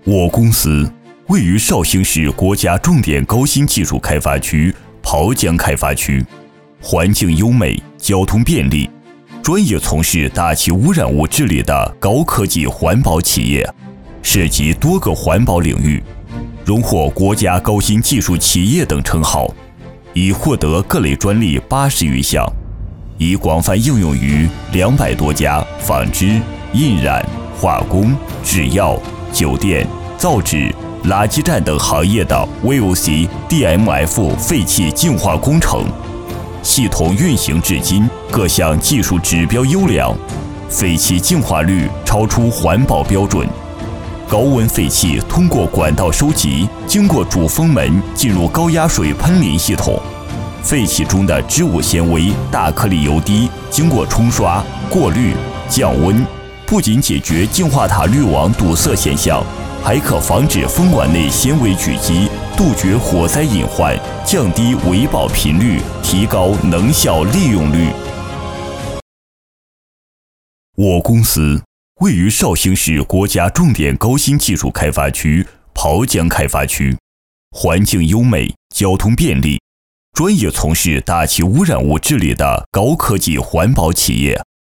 我公司位于绍兴市国家重点高新技术开发区袍江开发区，环境优美，交通便利，专业从事大气污染物治理的高科技环保企业，涉及多个环保领域，荣获国家高新技术企业等称号，已获得各类专利80余项，已广泛应用于200多家纺织、印染、化工、制药、酒店、造纸、垃圾站等行业的 VOC、DMF 废气净化工程，系统运行至今，各项技术指标优良，废气净化率超出环保标准。高温废气通过管道收集，经过主风门进入高压水喷淋系统。废气中的织物纤维、大颗粒油滴经过冲刷、过滤、降温，不仅解决净化塔滤网堵塞现象，还可防止风管内纤维聚集，杜绝火灾隐患，降低维保频率，提高能效利用率。我公司位于绍兴市国家重点高新技术开发区袍江开发区，环境优美，交通便利，专业从事大气污染物治理的高科技环保企业，